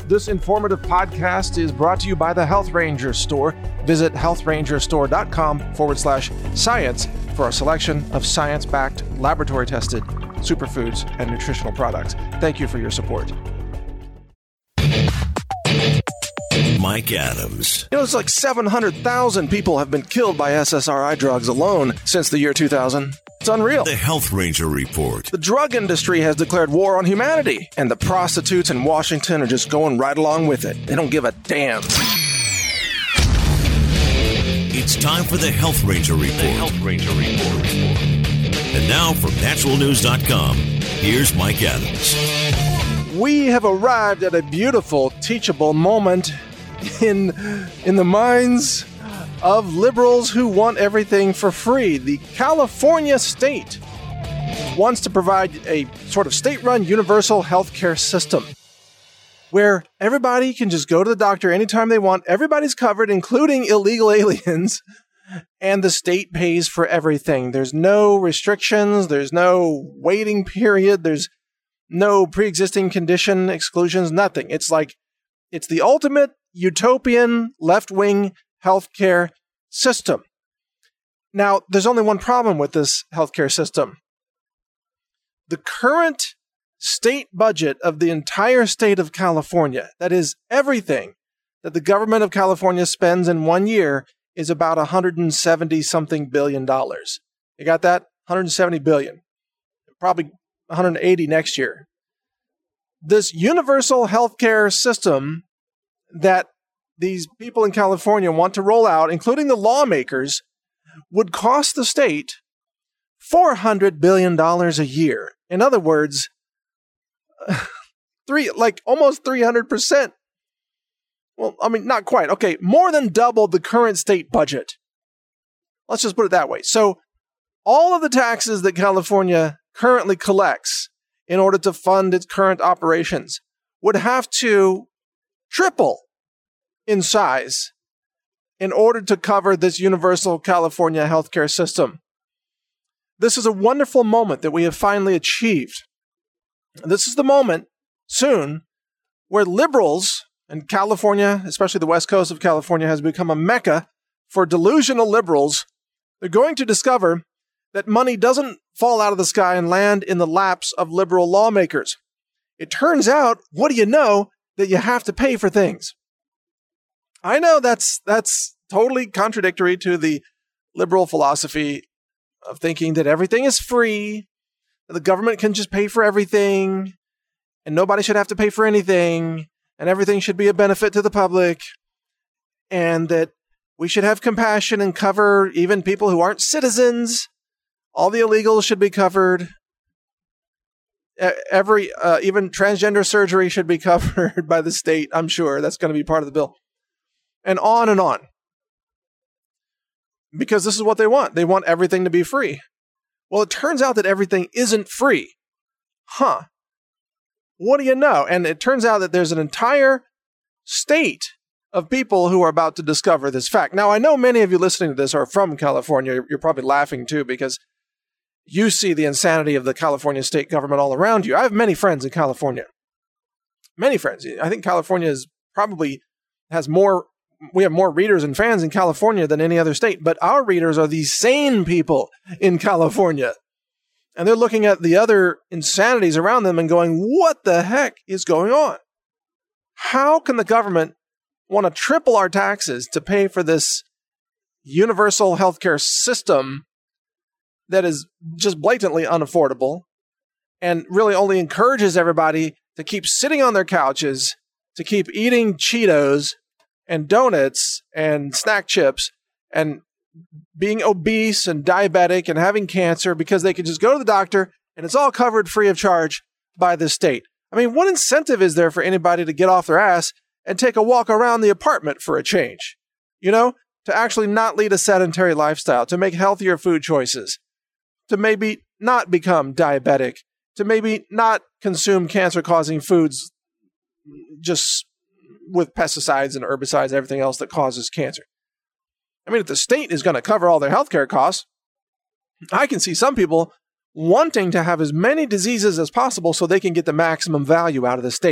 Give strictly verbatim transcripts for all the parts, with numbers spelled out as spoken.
This informative podcast is brought to you by the Health Ranger Store. Visit healthrangerstore.com forward slash science for a selection of science-backed, laboratory-tested superfoods and nutritional products. Thank you for your support. Mike Adams. You know, it's like seven hundred thousand people have been killed by S S R I drugs alone since the year two thousand. It's unreal. The Health Ranger Report. The drug industry has declared war on humanity, and the prostitutes in Washington are just going right along with it. They don't give a damn. It's time for the Health Ranger Report. The Health Ranger Report. And now from natural news dot com, here's Mike Adams. We have arrived at a beautiful, teachable moment in, in the minds of liberals who want everything for free. The California state wants to provide a sort of state-run universal healthcare system where everybody can just go to the doctor anytime they want. Everybody's covered, including illegal aliens, and the state pays for everything. There's no restrictions. There's no waiting period. There's no pre-existing condition exclusions, nothing. It's like, it's the ultimate utopian left-wing healthcare system. Now, there's only one problem with this healthcare system. The current state budget of the entire state of California, that is everything that the government of California spends in one year, is about one hundred seventy something billion dollars. You got that? one hundred seventy billion. Probably one hundred eighty next year. This universal healthcare system that these people in California want to roll out, including the lawmakers, would cost the state four hundred billion dollars a year. In other words, three, like almost three hundred percent. Well, I mean, not quite. Okay, more than double the current state budget. Let's just put it that way. So all of the taxes that California currently collects in order to fund its current operations would have to triple in size in order to cover this universal California healthcare system. This is a wonderful moment that we have finally achieved. This is the moment soon where liberals, and California, especially the west coast of California, has become a mecca for delusional liberals. They're going to discover that money doesn't fall out of the sky and land in the laps of liberal lawmakers. It turns out, what do you know, that you have to pay for things. I know that's that's totally contradictory to the liberal philosophy of thinking that everything is free, that the government can just pay for everything, and nobody should have to pay for anything, and everything should be a benefit to the public, and that we should have compassion and cover even people who aren't citizens. All the illegals should be covered. Every, uh, even transgender surgery should be covered by the state. I'm sure that's going to be part of the bill. And on and on. Because this is what they want. They want everything to be free. Well, it turns out that everything isn't free. Huh. What do you know? And it turns out that there's an entire state of people who are about to discover this fact. Now, I know many of you listening to this are from California. You're probably laughing too, because you see the insanity of the California state government all around you. I have many friends in California. Many friends. I think California is probably has more, we have more readers and fans in California than any other state, but our readers are these sane people in California. And they're looking at the other insanities around them and going, what the heck is going on? How can the government want to triple our taxes to pay for this universal healthcare system that is just blatantly unaffordable and really only encourages everybody to keep sitting on their couches, to keep eating Cheetos and donuts and snack chips and being obese and diabetic and having cancer because they can just go to the doctor and it's all covered free of charge by the state. I mean, what incentive is there for anybody to get off their ass and take a walk around the apartment for a change? You know, to actually not lead a sedentary lifestyle, to make healthier food choices, to maybe not become diabetic, to maybe not consume cancer-causing foods just with pesticides and herbicides and everything else that causes cancer. I mean, if the state is going to cover all their healthcare costs, I can see some people wanting to have as many diseases as possible so they can get the maximum value out of the state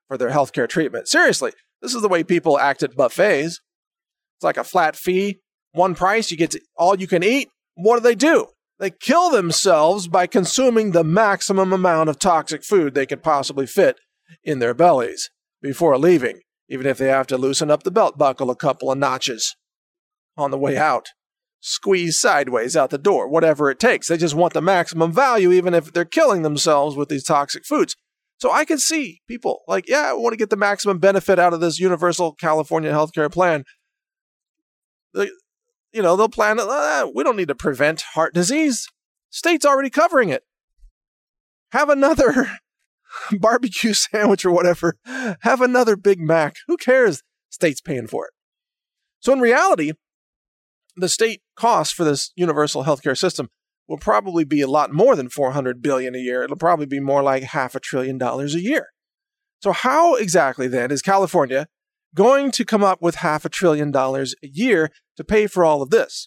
for their healthcare treatment. Seriously, this is the way people act at buffets. It's like a flat fee, one price, you get to all you can eat. What do they do? They kill themselves by consuming the maximum amount of toxic food they could possibly fit in their bellies before leaving, even if they have to loosen up the belt buckle a couple of notches on the way out. Squeeze sideways out the door, whatever it takes. They just want the maximum value, even if they're killing themselves with these toxic foods. So I can see people like, yeah, I want to get the maximum benefit out of this universal California healthcare plan. They, you know, they'll plan, uh, we don't need to prevent heart disease. State's already covering it. Have another barbecue sandwich or whatever. Have another Big Mac. Who cares? State's paying for it. So in reality, the state cost for this universal healthcare system will probably be a lot more than four hundred billion dollars a year. It'll probably be more like half a trillion dollars a year. So how exactly then is California going to come up with half a trillion dollars a year to pay for all of this?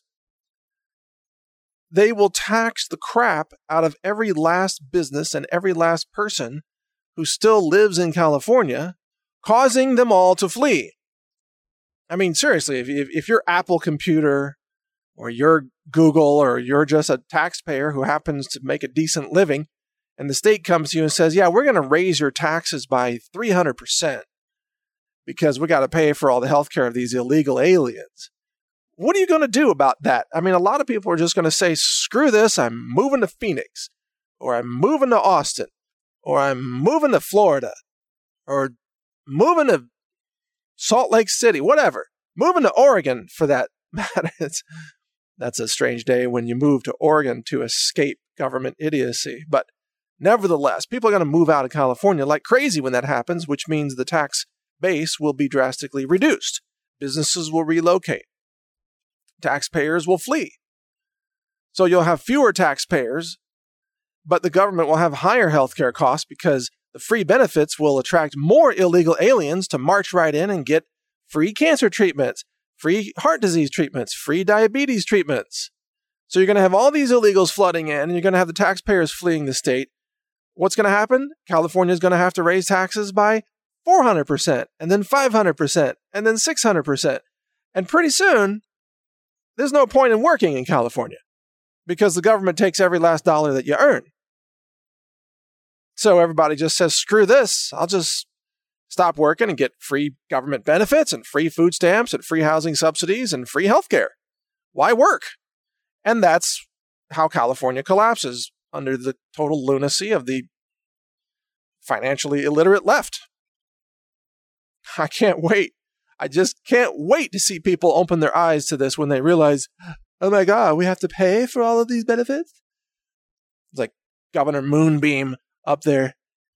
They will tax the crap out of every last business and every last person who still lives in California, causing them all to flee. I mean, seriously, if, if, if you're Apple Computer or you're Google or you're just a taxpayer who happens to make a decent living, and the state comes to you and says, yeah, we're going to raise your taxes by three hundred percent because we got to pay for all the healthcare of these illegal aliens. What are you going to do about that? I mean, a lot of people are just going to say, screw this, I'm moving to Phoenix, or I'm moving to Austin, or I'm moving to Florida, or moving to Salt Lake City, whatever. Moving to Oregon, for that matter. It's, that's a strange day when you move to Oregon to escape government idiocy. But nevertheless, people are going to move out of California like crazy when that happens, which means the tax base will be drastically reduced. Businesses will relocate. Taxpayers will flee. So you'll have fewer taxpayers, but the government will have higher healthcare costs because the free benefits will attract more illegal aliens to march right in and get free cancer treatments, free heart disease treatments, free diabetes treatments. So you're going to have all these illegals flooding in, and you're going to have the taxpayers fleeing the state. What's going to happen? California is going to have to raise taxes by four hundred percent, and then five hundred percent, and then six hundred percent. And pretty soon, there's no point in working in California because the government takes every last dollar that you earn. So everybody just says, screw this. I'll just stop working and get free government benefits and free food stamps and free housing subsidies and free healthcare. Why work? And that's how California collapses under the total lunacy of the financially illiterate left. I can't wait. I just can't wait to see people open their eyes to this when they realize, oh my God, we have to pay for all of these benefits? It's like Governor Moonbeam up there.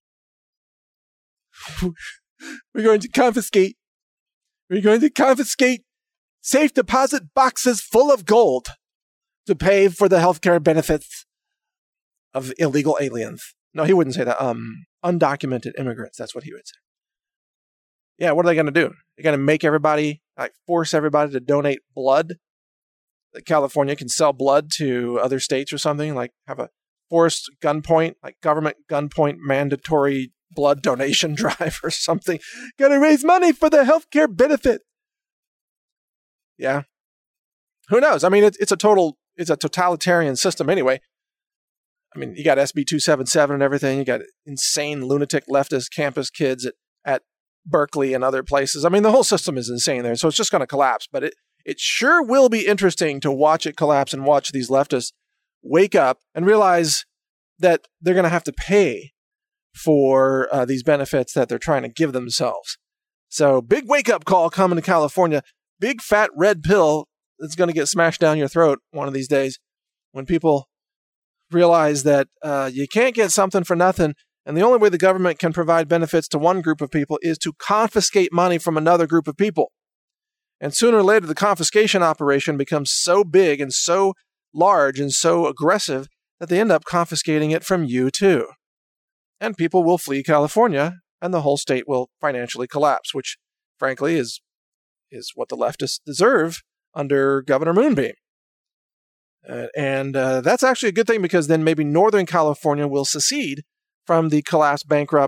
We're going to confiscate. We're going to confiscate safe deposit boxes full of gold to pay for the healthcare benefits of illegal aliens. No, he wouldn't say that. Um, undocumented immigrants. That's what he would say. Yeah, what are they going to do? They're going to make everybody, like force everybody to donate blood? That California can sell blood to other states or something? Like have a forced gunpoint, like government gunpoint mandatory blood donation drive or something. Got to raise money for the healthcare benefit. Yeah. Who knows? I mean, it's, it's a total, it's a totalitarian system anyway. I mean, you got S B two seventy-seven and everything. You got insane lunatic leftist campus kids at, at Berkeley and other places. I mean, the whole system is insane there. So it's just going to collapse. But it, it sure will be interesting to watch it collapse and watch these leftists wake up and realize that they're going to have to pay for uh, these benefits that they're trying to give themselves. So big wake-up call coming to California. Big fat red pill that's going to get smashed down your throat one of these days when people realize that uh, you can't get something for nothing, and the only way the government can provide benefits to one group of people is to confiscate money from another group of people. And sooner or later, the confiscation operation becomes so big and so large and so aggressive that they end up confiscating it from you too. And people will flee California, and the whole state will financially collapse, which, frankly, is is what the leftists deserve under Governor Moonbeam. Uh, and uh, that's actually a good thing because then maybe Northern California will secede from the collapsed, bankrupt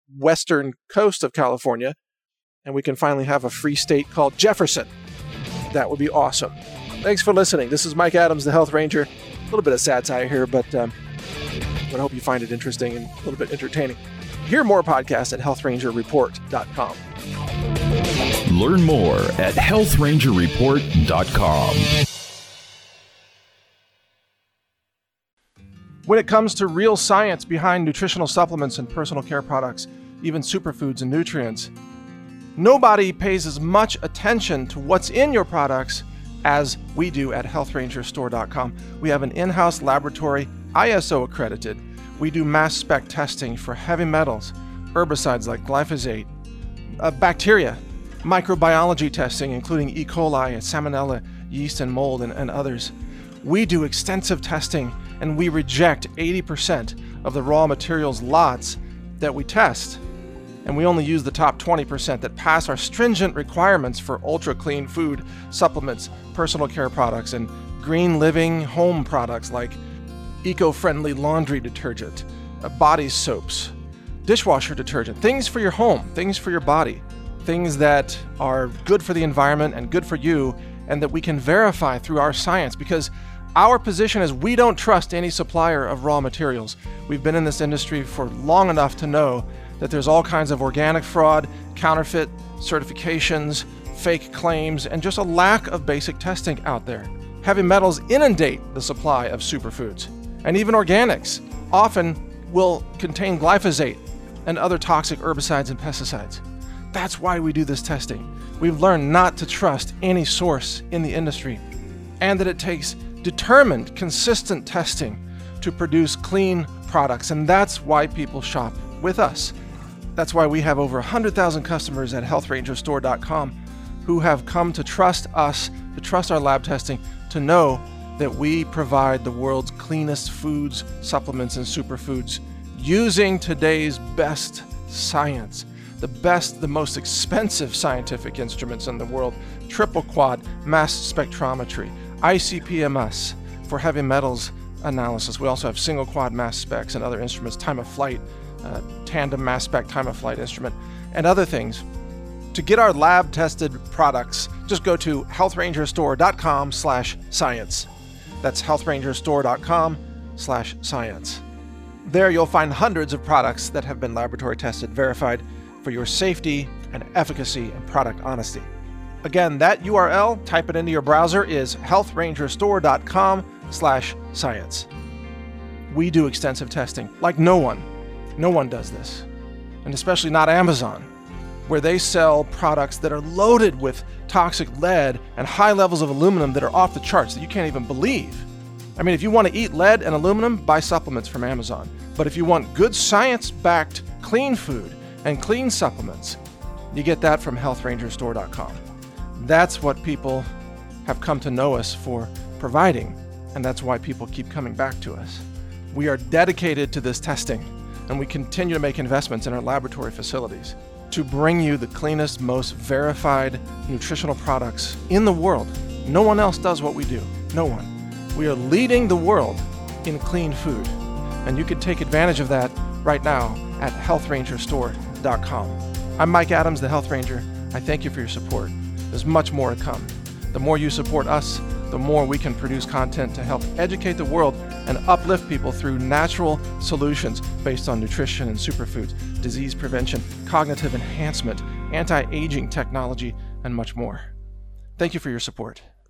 western coast of California, and we can finally have a free state called Jefferson. That would be awesome. Thanks for listening. This is Mike Adams, the Health Ranger. A little bit of satire here, but, um, but I hope you find it interesting and a little bit entertaining. Hear more podcasts at health ranger report dot com. Learn more at health ranger report dot com. When it comes to real science behind nutritional supplements and personal care products, even superfoods and nutrients, nobody pays as much attention to what's in your products as we do at health ranger store dot com. We have an in-house laboratory, I S O accredited. We do mass spec testing for heavy metals, herbicides like glyphosate, uh, bacteria, microbiology testing, including E. coli, salmonella, yeast, and mold, and, and others. We do extensive testing, and we reject eighty percent of the raw materials lots that we test. And we only use the top twenty percent that pass our stringent requirements for ultra-clean food, supplements, personal care products, and green living home products like eco-friendly laundry detergent, uh, body soaps, dishwasher detergent, things for your home, things for your body, things that are good for the environment and good for you, and that we can verify through our science, because our position is we don't trust any supplier of raw materials. We've been in this industry for long enough to know that there's all kinds of organic fraud, counterfeit certifications, fake claims, and just a lack of basic testing out there. Heavy metals inundate the supply of superfoods, and even organics often will contain glyphosate and other toxic herbicides and pesticides. That's why we do this testing. We've learned not to trust any source in the industry, and that it takes determined, consistent testing to produce clean products, and that's why people shop with us. That's why we have over one hundred thousand customers at health ranger store dot com who have come to trust us, to trust our lab testing, to know that we provide the world's cleanest foods, supplements, and superfoods using today's best science, the best, the most expensive scientific instruments in the world, triple quad mass spectrometry, I C P M S for heavy metals analysis. We also have single quad mass specs and other instruments, time of flight, uh, tandem mass spec time of flight instrument, and other things. To get our lab tested products, just go to health ranger store dot com slash science. That's health ranger store dot com slash science. There you'll find hundreds of products that have been laboratory tested, verified for your safety and efficacy and product honesty. Again, that U R L, type it into your browser, is health ranger store dot com slash science. We do extensive testing like no one. No one does this. And especially not Amazon, where they sell products that are loaded with toxic lead and high levels of aluminum that are off the charts that you can't even believe. I mean, if you want to eat lead and aluminum, buy supplements from Amazon. But if you want good science-backed clean food and clean supplements, you get that from health ranger store dot com. That's what people have come to know us for providing, and that's why people keep coming back to us. We are dedicated to this testing, and we continue to make investments in our laboratory facilities to bring you the cleanest, most verified nutritional products in the world. No one else does what we do. No one. We are leading the world in clean food, and you can take advantage of that right now at health ranger store dot com. I'm Mike Adams, the Health Ranger. I thank you for your support. There's much more to come. The more you support us, the more we can produce content to help educate the world and uplift people through natural solutions based on nutrition and superfoods, disease prevention, cognitive enhancement, anti-aging technology, and much more. Thank you for your support.